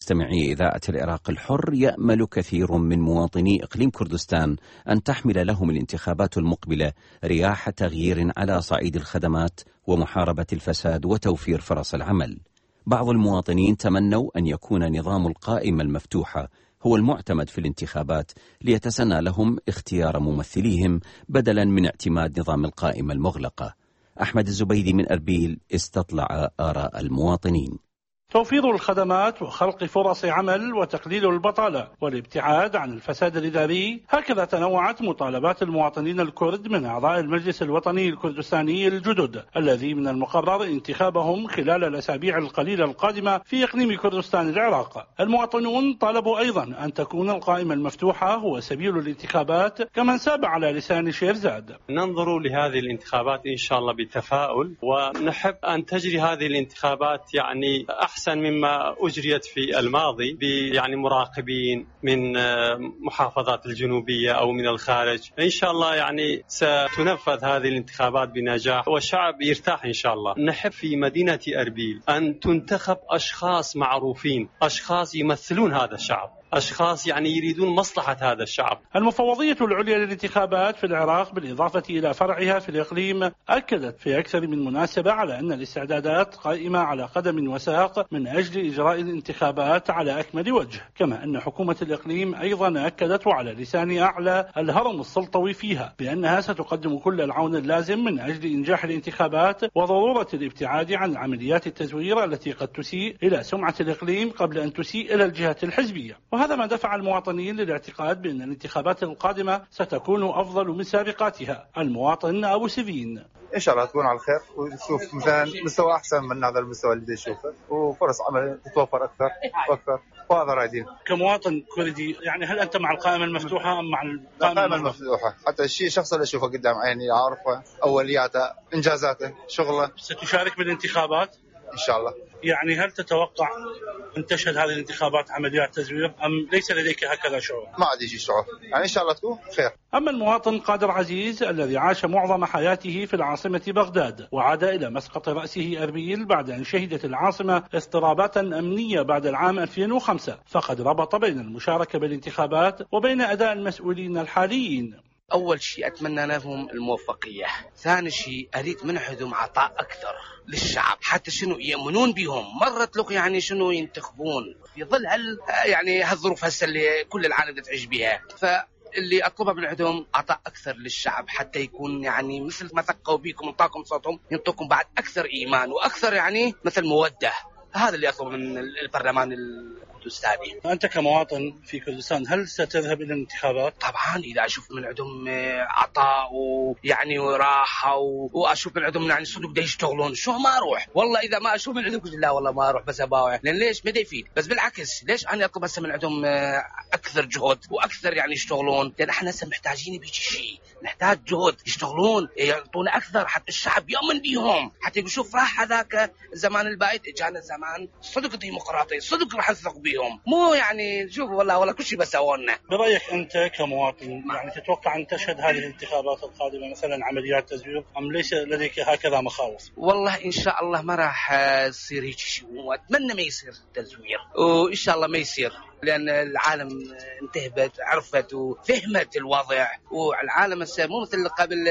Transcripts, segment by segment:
مستمعي إذاعة العراق الحر، يأمل كثير من مواطني إقليم كردستان أن تحمل لهم الانتخابات المقبلة رياح تغيير على صعيد الخدمات ومحاربة الفساد وتوفير فرص العمل. بعض المواطنين تمنوا أن يكون نظام القائمة المفتوحة هو المعتمد في الانتخابات ليتسنى لهم اختيار ممثليهم بدلا من اعتماد نظام القائمة المغلقة. أحمد الزبيدي من أربيل استطلع آراء المواطنين. توفير الخدمات وخلق فرص عمل وتقليل البطالة والابتعاد عن الفساد الإداري، هكذا تنوعت مطالبات المواطنين الكرد من أعضاء المجلس الوطني الكردستاني الجدد الذي من المقرر انتخابهم خلال الأسابيع القليلة القادمة في إقليم كردستان العراق. المواطنون طالبوا أيضا أن تكون القائمة المفتوحة هو سبيل الانتخابات، كما انساب على لسان شيرزاد: ننظر لهذه الانتخابات إن شاء الله بتفاؤل، ونحب أن تجري هذه الانتخابات يعني أحسن مما أجريت في الماضي يعني مراقبين من محافظات الجنوبية أو من الخارج. إن شاء الله يعني ستنفذ هذه الانتخابات بنجاح والشعب يرتاح إن شاء الله. نحب في مدينة أربيل أن تنتخب أشخاص معروفين، أشخاص يمثلون هذا الشعب، أشخاص يعني يريدون مصلحة هذا الشعب. المفوضية العليا للانتخابات في العراق بالإضافة إلى فرعها في الإقليم أكدت في أكثر من مناسبة على أن الاستعدادات قائمة على قدم وساق من أجل إجراء الانتخابات على أكمل وجه، كما أن حكومة الإقليم أيضا أكدت وعلى لسان أعلى الهرم السلطوي فيها بأنها ستقدم كل العون اللازم من أجل إنجاح الانتخابات وضرورة الابتعاد عن عمليات التزوير التي قد تسيء إلى سمعة الإقليم قبل أن تسيء إلى الجهات الحزبية. وهذا ما دفع المواطنين للاعتقاد بأن الانتخابات القادمة ستكون أفضل من سابقاتها. المواطن أبو سيفين: إن شاء الله تكون على الخير ونشوف مثلا مستوى أحسن من هذا المستوى اللي نشوفه، وفرص عمل تتوفر أكثر وأكثر، وهذا رايدين. كمواطن كردي يعني هل أنت مع القائمة المفتوحة أم مع القائمة المفتوحة؟ حتى الشخص اللي أشوفه قدام عيني عارفه أولياته، إنجازاته، شغله. ستشارك بالانتخابات إن شاء الله. يعني هل تتوقع أن تشهد هذه الانتخابات عمليات تزوير أم ليس لديك هكذا شعور؟ ما عندي شعور، يعني إن شاء الله تكون خير. أما المواطن قادر عزيز الذي عاش معظم حياته في العاصمة بغداد وعاد إلى مسقط رأسه أربيل بعد أن شهدت العاصمة اضطرابات أمنية بعد العام 2005، فقد ربط بين المشاركة بالانتخابات وبين أداء المسؤولين الحاليين. أول شيء أتمنى لهم الموفقية، ثاني شيء أريد منحهم عطاء أكثر للشعب حتى شنو يأمنون بهم. مرت لك يعني شنو ينتخبون في ظل يعني هالظروف هسه اللي كل العالم تعيش بها، اللي أطلبه من عندهم عطاء أكثر للشعب حتى يكون يعني مثل ما ثقوا بيكم وانطاكم صوتهم ينطوكم بعد أكثر إيمان وأكثر يعني مثل مودة. هذا اللي أطلبه من البرلمان الكردستاني. أنت كمواطن في كردستان هل ستذهب إلى الانتخابات؟ طبعا إذا أشوف من عندهم عطاء ويعني راحة وأشوف من عندهم يعني صدق دا يشتغلون، شو ما أروح والله. إذا ما أشوف من عندهم لا والله ما أروح، بس أباوع. لأن ليش ما يفيد، بس بالعكس ليش أنا أطلب هسه من عندهم أكثر جهد وأكثر يعني يشتغلون، لأن إحنا هسه محتاجين بيجي شيء، نحتاج جهد يشتغلون يعطونا أكثر حتى الشعب يؤمن بيهم، حتى يشوف راح هذاك الزمان البعيد إجانا زمان صدق ديمقراطي، صدق راح نثق بيهم، مو يعني شوف والله كل شيء بسوونا. برأيك أنت كمواطن يعني تتوقع أن تشهد هذه الانتخابات القادمة مثلا عمليات تزوير أم ليس لديك هكذا مخاوف؟ والله إن شاء الله ما راح يصير هيك شيء، وأتمنى ما يصير تزوير، وإن شاء الله ما يصير، لأن العالم انتهبت عرفت وفهمت الوضع، والعالم هسه مو مثل قبل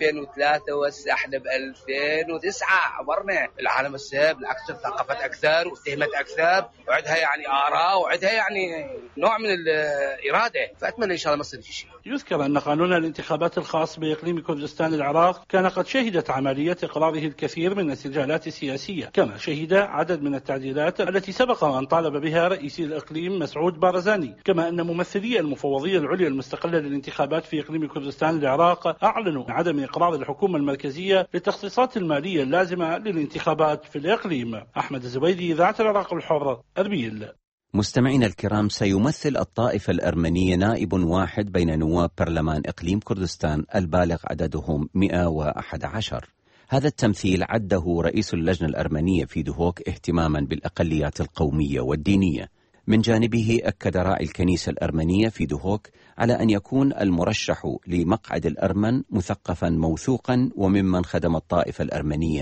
2003 وهسه احنا ب 2009 عبرنا. العالم هسه بالعكس ثقفت أكثر وفهمت أكثر وعندها يعني آراء وعندها يعني نوع من الإرادة، فأتمنى إن شاء الله ما يصير شيء. يذكر أن قانون الانتخابات الخاص بإقليم كردستان العراق كان قد شهدت عملية إقراره الكثير من السجالات السياسية، كما شهد عدد من التعديلات التي سبق أن طالب بها رئيس الإقليم مسعود بارزاني، كما أن ممثلي المفوضية العليا المستقلة للانتخابات في إقليم كردستان العراق أعلنوا عدم إقرار الحكومة المركزية للتخصيصات المالية اللازمة للانتخابات في الإقليم. أحمد الزبيدي، إذاعة العراق الحر، أربيل. مستمعينا الكرام، سيمثل الطائفة الأرمنية نائب واحد بين نواب برلمان إقليم كردستان البالغ عددهم 111. هذا التمثيل عده رئيس اللجنة الأرمنية في دهوك اهتماما بالأقليات القومية والدينية. من جانبه أكد راعي الكنيسة الأرمنية في دهوك على أن يكون المرشح لمقعد الأرمن مثقفا موثوقا وممن خدم الطائفة الأرمنية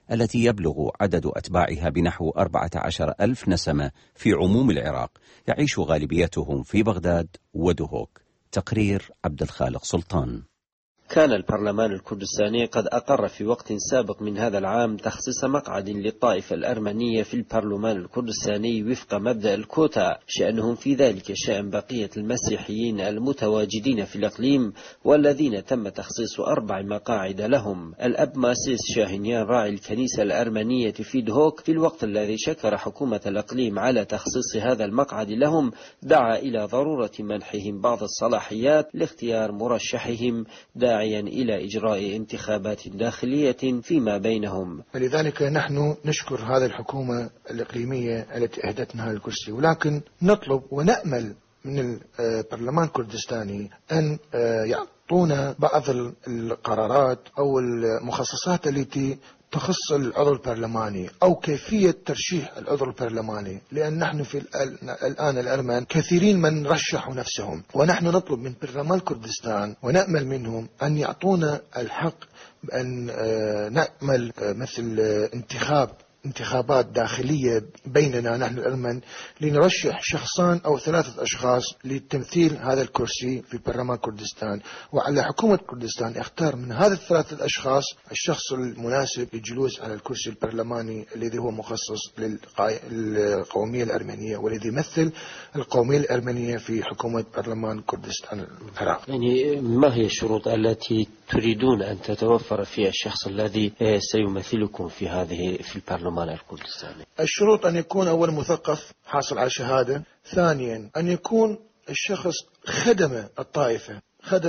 التي يبلغ عدد أتباعها بنحو 14,000 نسمة في عموم العراق، يعيش غالبيتهم في بغداد ودهوك. تقرير عبد الخالق سلطان. كان البرلمان الكردستاني قد أقر في وقت سابق من هذا العام تخصيص مقعد للطائفة الأرمنية في البرلمان الكردستاني وفق مبدأ الكوتا، شأنهم في ذلك شأن بقية المسيحيين المتواجدين في الإقليم والذين تم تخصيص 4 مقاعد لهم. الأب ماسيس شاهينيان راعي الكنيسة الأرمنية في دهوك في الوقت الذي شكر حكومة الإقليم على تخصيص هذا المقعد لهم، دعا إلى ضرورة منحهم بعض الصلاحيات لاختيار مرشحهم، داعيا إلى إجراء انتخابات داخلية فيما بينهم. فلذلك نحن نشكر هذه الحكومة الإقليمية التي أهدتنا هذا الكرسي، ولكن نطلب ونأمل من البرلمان الكردستاني أن يعطونا بعض القرارات أو المخصصات التي تخص العضو البرلماني أو كيفية ترشيح العضو البرلماني، لأن نحن في الآن الأرمن كثيرين من رشحوا نفسهم، ونحن نطلب من برلمان كردستان ونأمل منهم أن يعطونا الحق بأن نعمل مثل انتخابات داخلية بيننا نحن الأرمن لنرشح شخصان أو 3 أشخاص لتمثيل هذا الكرسي في برلمان كردستان، وعلى حكومة كردستان اختار من هذا 3 أشخاص الشخص المناسب للجلوس على الكرسي البرلماني الذي هو مخصص للقومية الأرمنية والذي يمثل القومية الأرمنية في حكومة برلمان كردستان العراق. يعني ما هي الشروط التي تريدون أن تتوفر فيها الشخص الذي سيمثلكم في البرلمان الكردستاني؟ الشروط أن يكون أول مثقف حاصل على شهادة، ثانيا أن يكون الشخص خدم الطائفة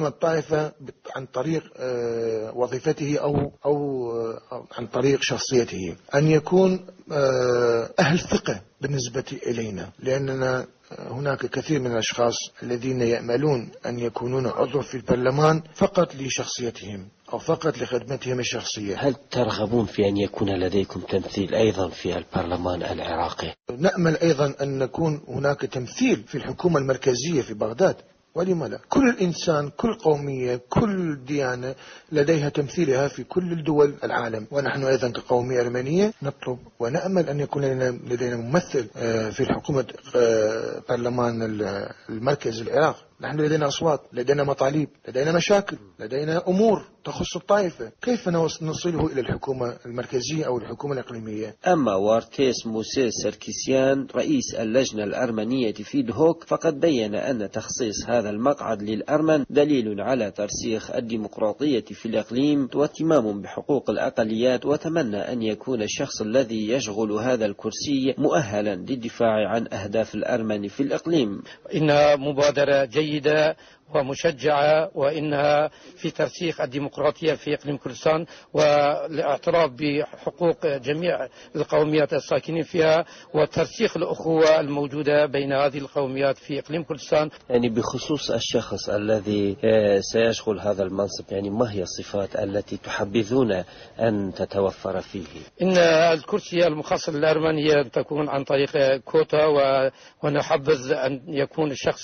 عن طريق وظيفته أو عن طريق شخصيته، أن يكون أهل ثقة بالنسبة إلينا، لأننا هناك كثير من الأشخاص الذين يأملون أن يكونون عضو في البرلمان فقط لشخصيتهم أو فقط لخدمتهم الشخصية. هل ترغبون في أن يكون لديكم تمثيل أيضا في البرلمان العراقي؟ نأمل أيضا أن نكون هناك تمثيل في الحكومة المركزية في بغداد، ولما لا؟ كل إنسان، كل قومية، كل ديانة لديها تمثيلها في كل الدول العالم، ونحن أيضا كقومية أرمنية نطلب ونأمل أن يكون لدينا ممثل في الحكومة برلمان المركز العراق. نحن لدينا أصوات، لدينا مطالب، لدينا مشاكل، لدينا أمور تخص الطائفة، كيف نوصله إلى الحكومة المركزية أو الحكومة الإقليمية؟ أما وارتيس موسيس سركيسيان رئيس اللجنة الأرمنية في دهوك فقد بيّن أن تخصيص هذا المقعد للأرمن دليل على ترسيخ الديمقراطية في الإقليم واهتمام بحقوق الأقليات، وتمنى أن يكون الشخص الذي يشغل هذا الكرسي مؤهلا للدفاع عن أهداف الأرمن في الإقليم. إنها مبادرة جيدة ومشجعة، وإنها في ترسيخ الديمقراطية في إقليم كردستان والاعتراف بحقوق جميع القوميات الساكنين فيها وترسيخ الأخوة الموجودة بين هذه القوميات في إقليم كردستان. يعني بخصوص الشخص الذي سيشغل هذا المنصب، يعني ما هي الصفات التي تحبذون أن تتوفر فيه؟ إن الكرسي المخصص للأرمن هي تكون عن طريق كوتا، ونحبذ أن يكون الشخص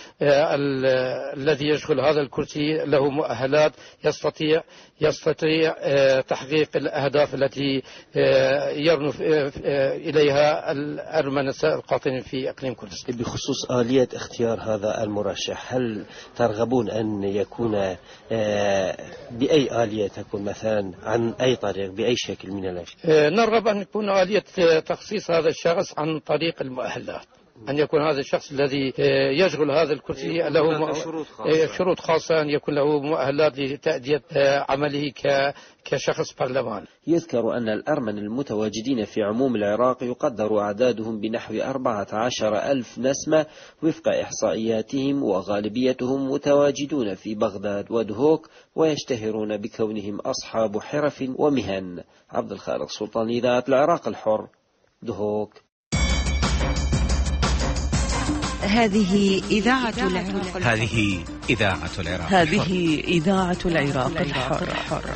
الذي يشغل هذا الكرسي له مؤهلات يستطيع تحقيق الأهداف التي يرنو إليها الأرمن القاطنين في إقليم كردستان. بخصوص آلية اختيار هذا المرشح، هل ترغبون أن يكون بأي آلية تكون مثلا عن أي طريق بأي شكل من الأشكال؟ نرغب أن يكون آلية تخصيص هذا الشخص عن طريق المؤهلات، أن يكون هذا الشخص الذي يشغل هذا الكرسي له شروط خاصة، أن يكون له مؤهلات لتأدية عمله كشخص برلمان. يذكر أن الأرمن المتواجدين في عموم العراق يقدر أعدادهم بنحو 14,000 نسمة وفق إحصائياتهم، وغالبيتهم متواجدون في بغداد ودهوك، ويشتهرون بكونهم أصحاب حرف ومهن. عبد الخالق سلطان، إذاعة العراق الحر، دهوك. هذه إذاعة العراق. هذه إذاعة العراق. هذه إذاعة العراق الحر.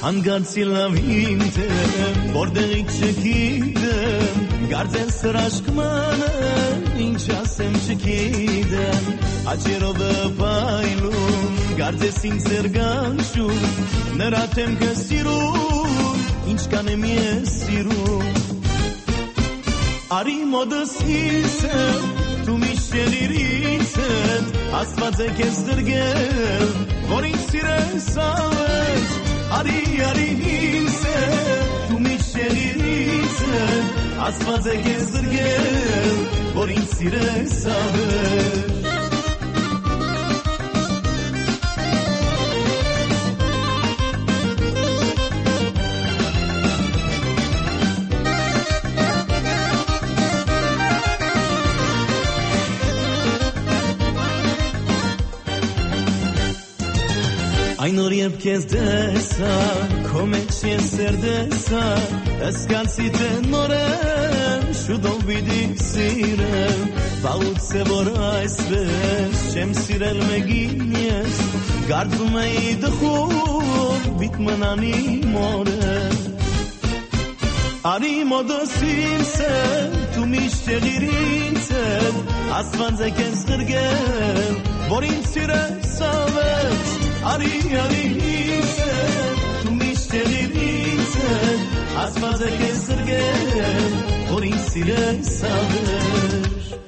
Հանգարցի լավ ինտեմ, որտեղից չգիտեմ, գարձեն սրաշկմանը, ինչ ասեմ չգիտեմ, աչերով պայլում, գարձես ինձ զերգանշում, նրա թեմքը սիրում, ինչ կանեմ ես սիրում, արի մոդս իսեմ, դու միշտ իրից հետ, աստված է կեզ դրգել, որ ինձ սիրես ավետ, Ari inse tu mi şerirse asfaz gezdirgel vor insire saber Aynur yep kezdesa, komeçi serdesa, eskalsite norem, şudo bidisirem, vaut sevora esves, şemsirel meginies, gardumei dkhur, bitmanani morem. Ari modosimse, tu mishteririnse, asvanze kezdirgel, borin sire savet. Ari inse, tu mishteririnse, asfaz gezdirgel, vor insire saber.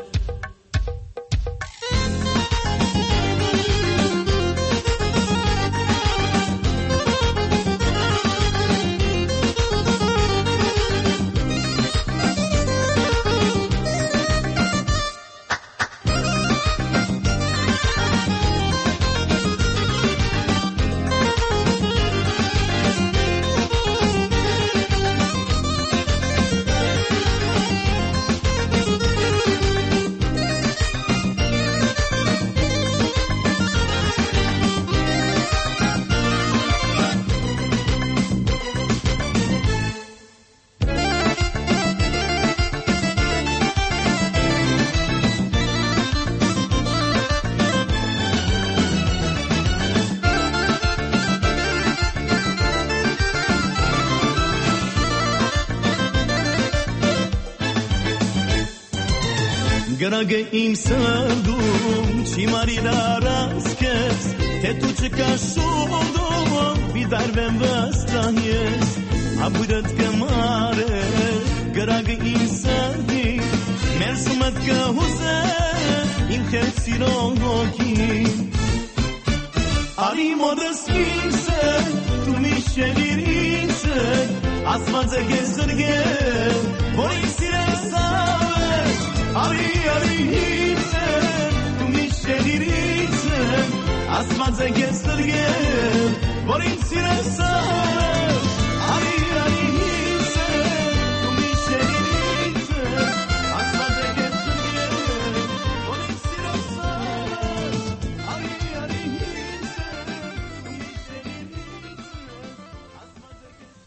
Գրագե իմ սրդում չի մարիրարասկես թե դու չկաշուդում բիդարվեմ վստահ ես աբուրդ կմարե գրագե իմ սրդի մերսումդ կհուզե իմ քեզ սիրող հոգի արի մոդս ինսը դու միշերիր ինսը ասված է կեզ սրգել որ իմ սիրես ավետ Ari inse, tu mishteririnse, asfaz gezdirgel, vor insire saber. Ari inse, tu mishteririnse, asfaz gezdirgel, vor insire saber. Ari inse, tu mishteririnse, asfaz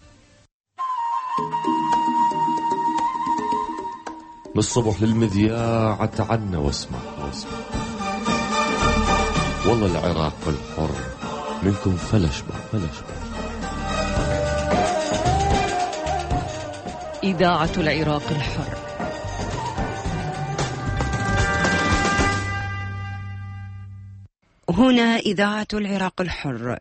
بالصبح للمذياع تعنا واسمع والله العراق الحر منكم فلش بح إذاعة العراق الحر. هنا إذاعة العراق الحر.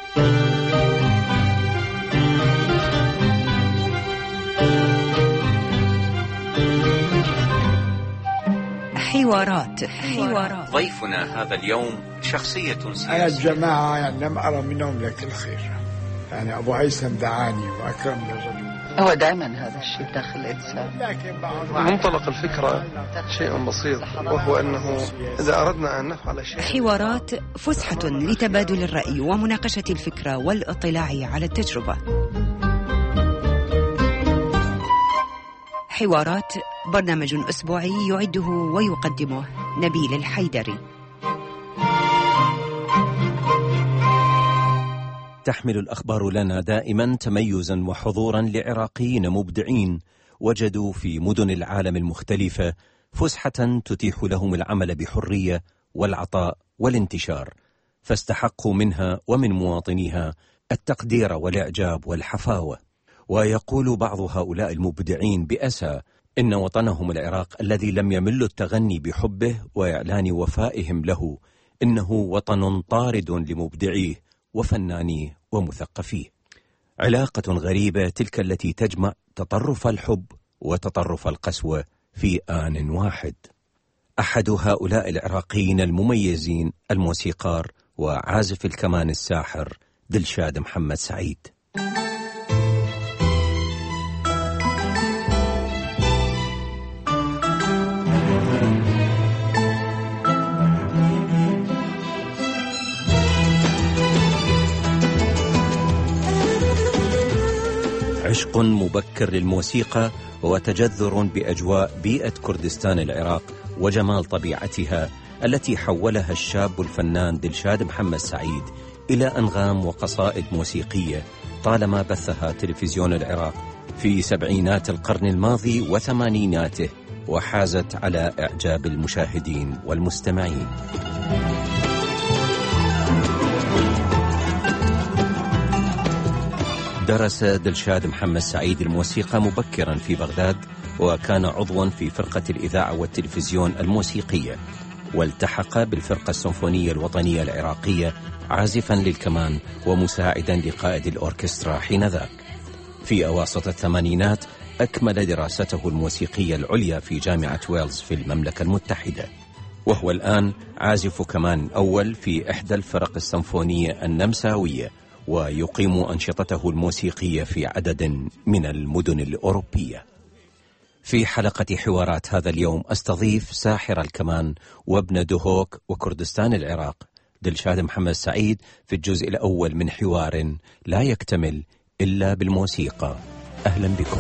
حوارات. ضيفنا هذا اليوم شخصية سياسية. أنا الجماعة يعني لم أرى منهم لك الخير، يعني أبو هيثم دعاني وأكرم رجل. هو دائما هذا الشيء داخل الإنسان. منطلق الفكرة شيء بسيط، وهو أنه إذا أردنا أن نفعل شيء. حوارات فسحة لتبادل الرأي ومناقشة الفكرة والاطلاع على التجربة. حوارات برنامج أسبوعي يعده ويقدمه نبيل الحيدري. تحمل الأخبار لنا دائما تميزا وحضورا لعراقيين مبدعين وجدوا في مدن العالم المختلفة فسحة تتيح لهم العمل بحرية والعطاء والانتشار، فاستحقوا منها ومن مواطنيها التقدير والإعجاب والحفاوة. ويقول بعض هؤلاء المبدعين بأسى إن وطنهم العراق الذي لم يمل التغني بحبه وإعلان وفائهم له إنه وطن طارد لمبدعيه وفنانيه ومثقفيه. علاقة غريبة تلك التي تجمع تطرف الحب وتطرف القسوة في آن واحد. أحد هؤلاء العراقيين المميزين الموسيقار وعازف الكمان الساحر دلشاد محمد سعيد. عشق مبكر للموسيقى وتجذر بأجواء بيئة كردستان العراق وجمال طبيعتها التي حولها الشاب الفنان دلشاد محمد سعيد إلى أنغام وقصائد موسيقية طالما بثها تلفزيون العراق في سبعينات القرن الماضي وثمانيناته، وحازت على إعجاب المشاهدين والمستمعين. درس دلشاد محمد سعيد الموسيقى مبكرا في بغداد، وكان عضوا في فرقة الإذاعة والتلفزيون الموسيقية، والتحق بالفرقة السيمفونية الوطنية العراقية عازفا للكمان ومساعدا لقائد الأوركسترا حينذاك. في أواسط الثمانينات أكمل دراسته الموسيقية العليا في جامعة ويلز في المملكة المتحدة، وهو الآن عازف كمان أول في إحدى الفرق السيمفونية النمساوية، ويقيم أنشطته الموسيقية في عدد من المدن الأوروبية. في حلقة حوارات هذا اليوم أستضيف ساحر الكمان وابن دهوك وكردستان العراق دلشاد محمد سعيد في الجزء الأول من حوار لا يكتمل إلا بالموسيقى. أهلا بكم.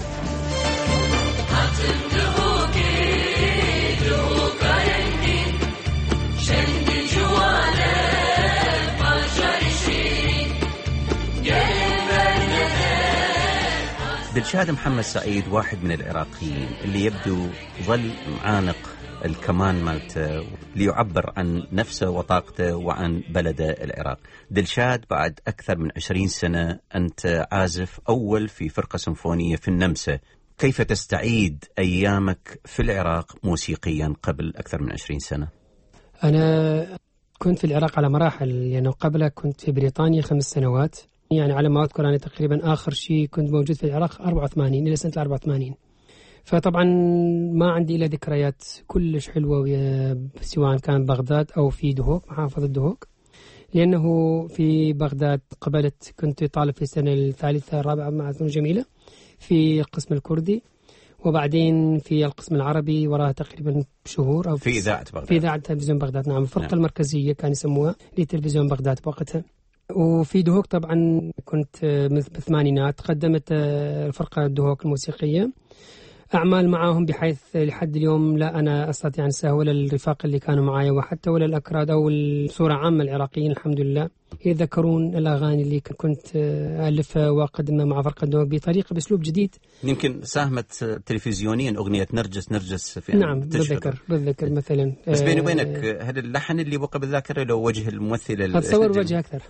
دلشاد محمد سعيد واحد من العراقيين اللي يبدو ظل معانق الكمان مالته ليعبر عن نفسه وطاقته وعن بلده العراق. دلشاد، بعد أكثر من 20 سنة أنت عازف أول في فرقة سيمفونية في النمسا، كيف تستعيد أيامك في العراق موسيقيا قبل أكثر من 20 سنة؟ أنا كنت في العراق على مراحل، لأنه قبل كنت في بريطانيا 5 سنوات، يعني على ما أذكر أنا تقريبا آخر شيء كنت موجود في العراق 84 إلى سنة 84. فطبعا ما عندي إلا ذكريات كلش حلوة، سواء كان بغداد أو في دهوك، محافظة دهوك، لأنه في بغداد قبلت كنت طالب في السنة الثالثة الرابعة مع فنون جميلة في القسم الكردي، وبعدين في القسم العربي وراها تقريبا شهور أو في إذاعة بغداد، في إذاعة تلفزيون بغداد. نعم، الفرقة المركزية كان يسموها لتلفزيون بغداد بوقتها. وفي دهوك طبعا كنت بالثمانينات قدمت الفرقة دهوك الموسيقية أعمال معاهم، بحيث لحد اليوم لا أنا أستطيع أن أنساه ولا الرفاق اللي كانوا معايا، وحتى ولا الأكراد أو الصورة عامة العراقيين الحمد لله يذكرون الأغاني اللي كنت ألفها وأقدمها مع فرقة دهوك بطريقة بأسلوب جديد. يمكن ساهمت تلفزيونيا أغنية نرجس في نعم بالذكر مثلا. بس بيني وبينك هذا اللحن اللي بقى بالذاكرة لو وجه الممثل أتصور وجه أكثر.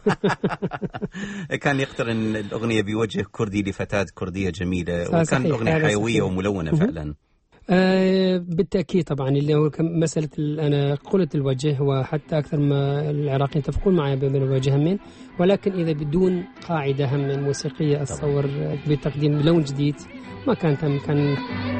كان يقترن الأغنية بوجه كردي لفتاة كردية جميلة، وكان أغنية حيوية وملونة فعلا. بالتأكيد طبعا، اللي هو مسألة أنا قلت الوجه، وحتى أكثر ما العراقيين يتفقون معي بين الوجه همين، ولكن إذا بدون قاعدة هم موسيقية أتصور بتقديم لون جديد ما كانت كان.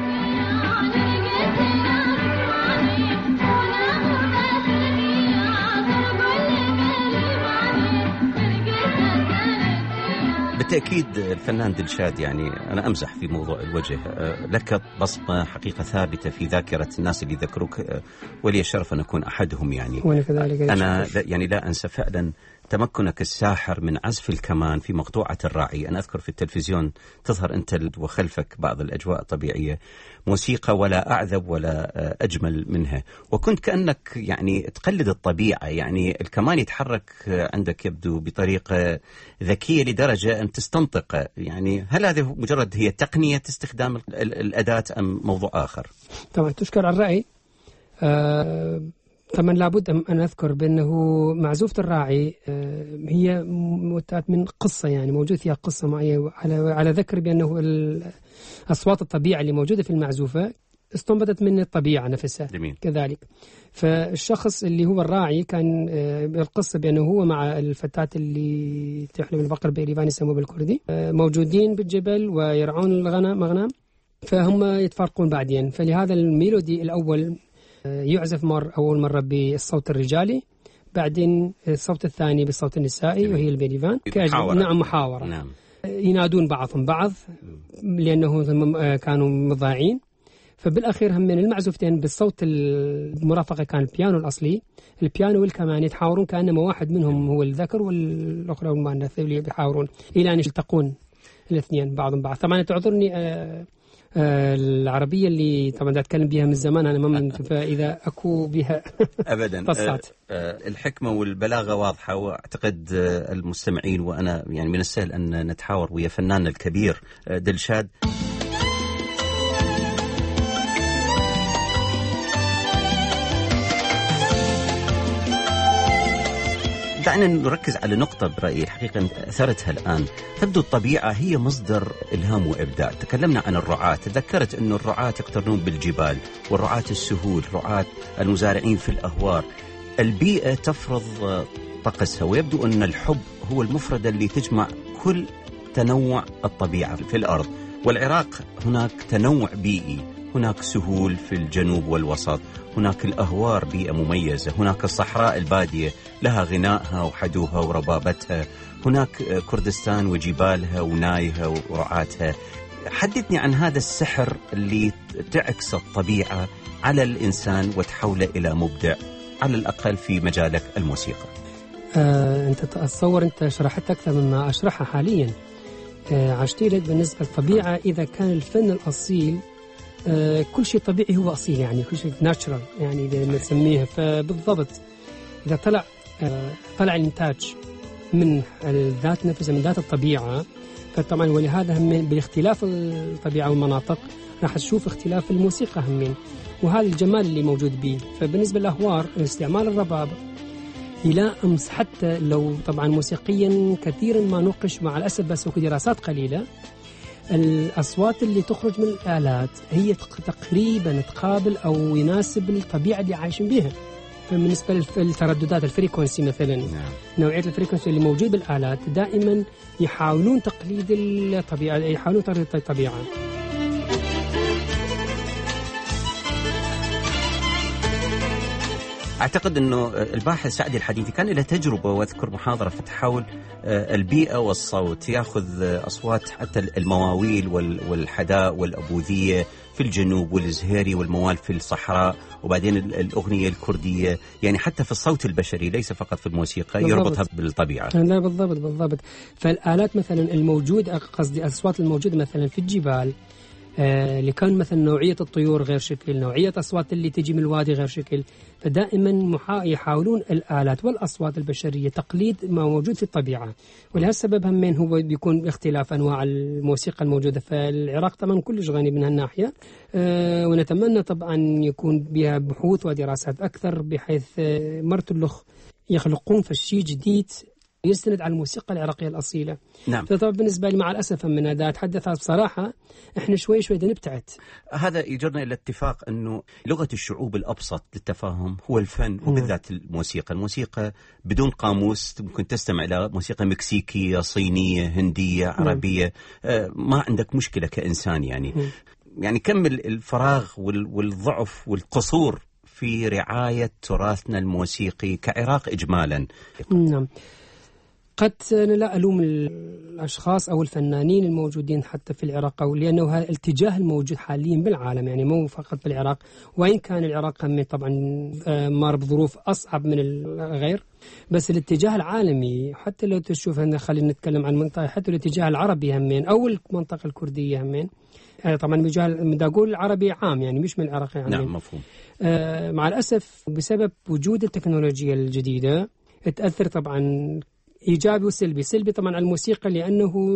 بالتأكيد الفنان دلشاد، يعني أنا أمزح في موضوع الوجه، لك بصمة حقيقة ثابتة في ذاكرة الناس اللي ذكروك، ولي الشرف أن أكون أحدهم. يعني أنا يعني لا أنسى فعلا تمكنك الساحر من عزف الكمان في مقطوعة الراعي. أنا أذكر في التلفزيون تظهر أنت وخلفك بعض الأجواء الطبيعية، موسيقى ولا أعذب ولا أجمل منها، وكنت كأنك يعني تقلد الطبيعة. يعني الكمان يتحرك عندك يبدو بطريقة ذكية لدرجة أن تستنطق. يعني هل هذه مجرد هي تقنية استخدام الأداة أم موضوع آخر؟ طبعا تشكر على الرأي. طبعا لابد أن أذكر بأنه معزوفة الراعي هي متأت من قصة، يعني موجود فيها قصة معينة على ذكر بأنه أصوات الطبيعة اللي موجودة في المعزوفة استنبطت من الطبيعة نفسها. جميل. كذلك فالشخص اللي هو الراعي كان بالقصة بأنه هو مع الفتاة اللي تحلب البقر بإيريفان يسموه بالكردي موجودين بالجبل ويرعون الغنم، فهم يتفارقون بعدين. فلهذا الميلودي الأول يعزف أول مرة بالصوت الرجالي، بعدين الصوت الثاني بالصوت النسائي وهي البيريفان. نعم محاورة. نعم. ينادون بعضهم بعض لأنه كانوا مضاعين. فبالأخير هم من المعزوفتين بالصوت المرافقة كان البيانو الأصلي، البيانو والكمان يتحاورون كأنما واحد منهم هو الذكر والأخرى المؤنث اللي بيحاورون إلى أن يلتقون الاثنين بعضهم بعض. طبعا تعذرني العربية اللي طبعا أتكلم بها من زمان أنا ما فإذا أكو بها أبدا قصات. الحكمة والبلاغة واضحة، وأعتقد المستمعين وأنا يعني من السهل أن نتحاور ويا فنان الكبير دلشاد. دعنا نركز على نقطة برأيي الحقيقة أثرتها الآن. تبدو الطبيعة هي مصدر إلهام وإبداع. تكلمنا عن الرعاة، تذكرت أن الرعاة يقترنون بالجبال، والرعاة السهول، رعاة المزارعين في الأهوار. البيئة تفرض طقسها، ويبدو أن الحب هو المفردة اللي تجمع كل تنوع الطبيعة في الأرض. والعراق هناك تنوع بيئي، هناك سهول في الجنوب والوسط، هناك الأهوار بيئة مميزة، هناك الصحراء البادية لها غنائها وحدوها وربابتها، هناك كردستان وجبالها ونايها ورعاتها. حدثني عن هذا السحر اللي تعكس الطبيعة على الإنسان وتحوله إلى مبدع، على الأقل في مجالك الموسيقى. أنت تتصور أنت شرحت أكثر مما أشرحها حاليا. عشتي لك بالنسبة للطبيعة، إذا كان الفن الأصيل كل شيء طبيعي هو أصيل، يعني كل شيء ناتشرال يعني إذا نسميها. فبالضبط إذا طلع الإنتاج من الذات نفسها، من ذات الطبيعة، فطبعا ولهذا هم بالاختلاف الطبيعة والمناطق راح تشوف اختلاف الموسيقى همين، وهذا الجمال اللي موجود به. فبالنسبة للأهوار استعمال الرباب إلى أمس، حتى لو طبعا موسيقيا كثيرا ما نقش مع الأسف، بس وكو دراسات قليلة، الأصوات اللي تخرج من الآلات هي تقريبا تقابل أو يناسب الطبيعة اللي عايشين بها. فبالنسبة للترددات الفريكونسي مثلا، نوعية الفريكونسي اللي موجود بالآلات دائما يحاولون تقليد الطبيعة، يحاولون تقليد الطبيعة. أعتقد أنه الباحث سعدي الحديثي كان له تجربة، واذكر محاضرة حول البيئة والصوت، يأخذ أصوات حتى المواويل والحداء والأبوذية في الجنوب والزهيري والموال في الصحراء، وبعدين الأغنية الكردية، يعني حتى في الصوت البشري ليس فقط في الموسيقى، يربطها بالطبيعة. لا بالضبط. فالآلات مثلا الموجودة، قصدي الأصوات الموجودة مثلا في الجبال، اللي كان مثلا نوعية الطيور غير شكل، نوعية أصوات اللي تجي من الوادي غير شكل، فدائما يحاولون الآلات والأصوات البشرية تقليد ما موجود في الطبيعة. ولهالسبب همين هو بيكون اختلاف أنواع الموسيقى الموجودة. فالعراق طبعا كلش غني من هالناحية، ونتمنى طبعا يكون بها بحوث ودراسات أكثر، بحيث مرتلخ يخلقون فشي جديد يستند على الموسيقى العراقية الأصيلة. نعم. فطبعا بالنسبة لي مع الأسف من هذا أتحدث بصراحة، إحنا شوي نبتعد. هذا يجرنا إلى اتفاق أنه لغة الشعوب الأبسط للتفاهم هو الفن، وبالذات الموسيقى بدون قاموس ممكن تستمع إلى موسيقى مكسيكية، صينية، هندية، عربية، ما عندك مشكلة كإنسان يعني كمل الفراغ والضعف والقصور في رعاية تراثنا الموسيقي كعراق إجمالا. نعم. قد لا ألوم الأشخاص أو الفنانين الموجودين حتى في العراق، أو لأنه هذا الاتجاه الموجود حاليا بالعالم، يعني مو فقط بالعراق، وإن كان العراق هم طبعا مر بظروف أصعب من الغير، بس الاتجاه العالمي حتى لو تشوف، خلينا نتكلم عن منطقة، حتى الاتجاه العربي همين أو المنطقة الكردية همين، طبعا بدي أقول العربي عام يعني مش من العراق يعني. نعم مفهوم. مع الأسف بسبب وجود التكنولوجيا الجديدة تأثر طبعا إيجابي وسلبي. سلبي طبعا على الموسيقى، لأنه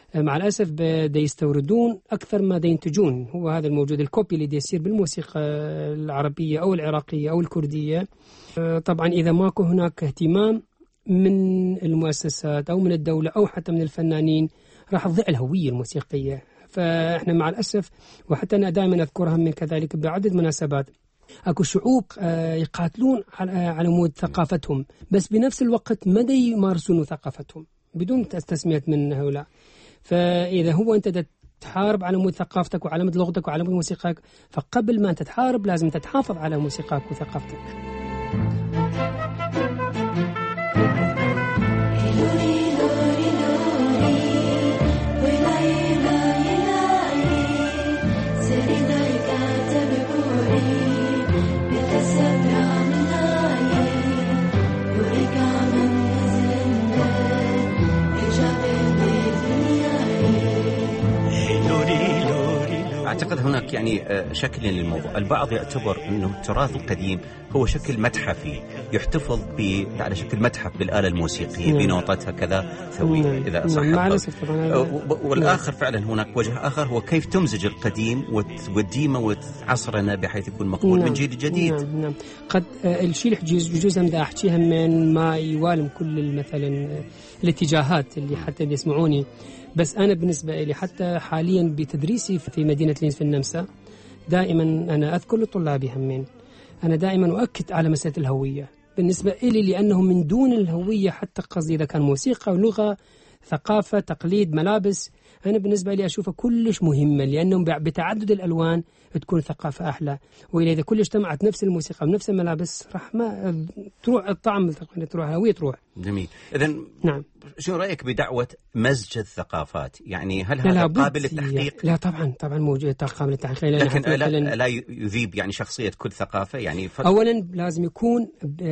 مع الأسف بدا يستوردون أكثر ما دا ينتجون. هو هذا الموجود، الكوبي اللي دا يصير بالموسيقى العربية أو العراقية أو الكردية. طبعا إذا ماكو هناك اهتمام من المؤسسات أو من الدولة أو حتى من الفنانين راح تضيع الهوية الموسيقية. فإحنا مع الأسف، وحتى أنا دائما أذكرها من كذلك بعدد مناسبات، أكو شعوب يقاتلون على مود ثقافتهم، بس بنفس الوقت ما يمارسون ثقافتهم بدون تسمية من هؤلاء. فإذا هو أنت تحارب على مود ثقافتك وعلى مود لغتك وعلى مود موسيقاك، فقبل ما أنت تحارب لازم تحافظ على موسيقاك وثقافتك. أعتقد هناك يعني شكل للموضوع. البعض يعتبر أنه التراث القديم هو شكل متحفي يحتفظ على شكل متحف بالآلة الموسيقية بنوتاتها كذا ثوية إذا صح. والآخر فعلا هناك وجه آخر هو كيف تمزج القديم وتقديمه وتعصرنا بحيث يكون مقبول من جيل جديد. نعم. قد الشيء يجوز بدي أحكيها من ما يوالم كل مثلا الاتجاهات اللي حتى بيسمعوني. بس أنا بالنسبة لي حتى حاليا بتدريسي في مدينة لينز في النمسا، دائما أنا أذكر لطلابي همين، أنا دائما أؤكد على مسألة الهوية بالنسبة لي، لأنه من دون الهوية حتى قصدي إذا كان موسيقى ولغة ثقافة تقليد ملابس، أنا بالنسبة لي أشوفها كلش مهمة، لأنهم بتعدد الألوان تكون ثقافة أحلى. وإذا كل اجتمعت نفس الموسيقى ونفس الملابس راح ما تروح الطعم، تروح هوية تروح. جميل. إذن نعم، شو رأيك بدعوة مزج الثقافات؟ يعني هل هذا قابل للتحقيق؟ لا طبعا موجود قابل للتحقيق، لكن لا يذيب يعني شخصية كل ثقافة يعني أولا لازم يكون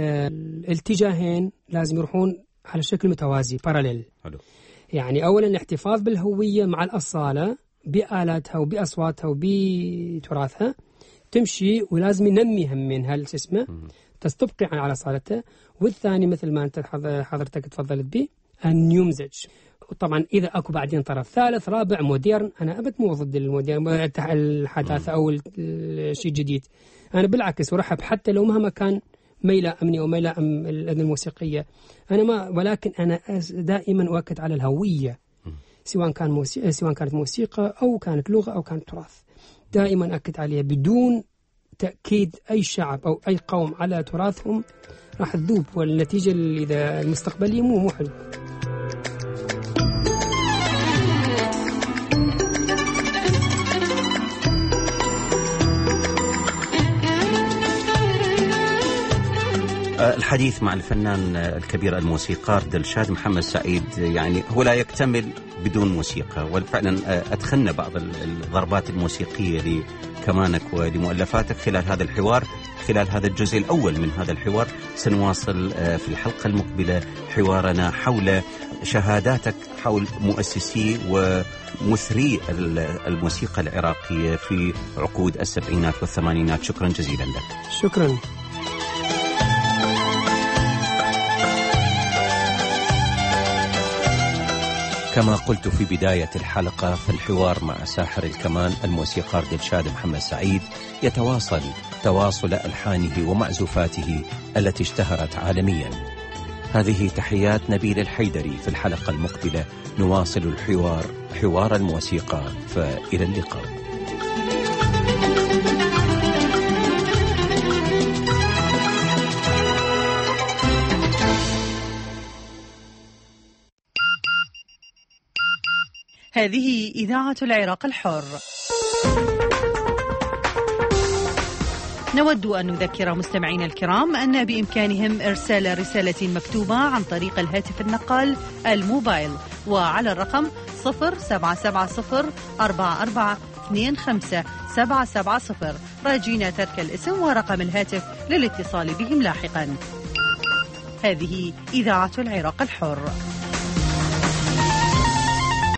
الاتجاهين لازم يروحون على شكل متوازي باراليل. حلو. يعني أولا الاحتفاظ بالهوية مع الأصالة بآلاتها وبأصواتها وبتراثها تمشي، ولازم ينميها من هالجسمة تستبقي على أصالتها. والثاني مثل ما أنت حضرتك تفضلت به أن يمزج. طبعا إذا أكو بعدين طرف ثالث رابع موديرن، أنا أبد مو ضد الموديرن الحداثة أو الشيء الجديد، أنا بالعكس ورحب حتى لو مهما كان ما يلائمني أو ما يلائم الأذن الموسيقية، ولكن أنا دائما أؤكد على الهوية، سواء كانت موسيقى أو كانت لغة أو كانت تراث، دائما أؤكد عليها. بدون تأكيد أي شعب أو أي قوم على تراثهم راح تذوب، والنتيجة إذا المستقبلية مو حلو. الحديث مع الفنان الكبير الموسيقار دلشاد محمد سعيد يعني هو لا يكتمل بدون موسيقى، وفعلا أدخلنا بعض الضربات الموسيقية لكمانك ولمؤلفاتك خلال هذا الحوار، خلال هذا الجزء الأول من هذا الحوار. سنواصل في الحلقة المقبلة حوارنا حول شهاداتك حول مؤسسي ومثري الموسيقى العراقية في عقود السبعينات والثمانينات. شكرا جزيلا لك. شكرا. كما قلت في بداية الحلقة، فالحوار مع ساحر الكمان الموسيقار دلشاد محمد سعيد يتواصل تواصل ألحانه ومعزوفاته التي اشتهرت عالميا. هذه تحيات نبيل الحيدري. في الحلقة المقبلة نواصل حوار الموسيقى، فإلى اللقاء. هذه إذاعة العراق الحر. نود أن نذكر مستمعينا الكرام أن بإمكانهم إرسال رسالة مكتوبة عن طريق الهاتف النقال الموبايل، وعلى الرقم 077044257770، راجين ترك الاسم ورقم الهاتف للاتصال بهم لاحقا. هذه إذاعة العراق الحر.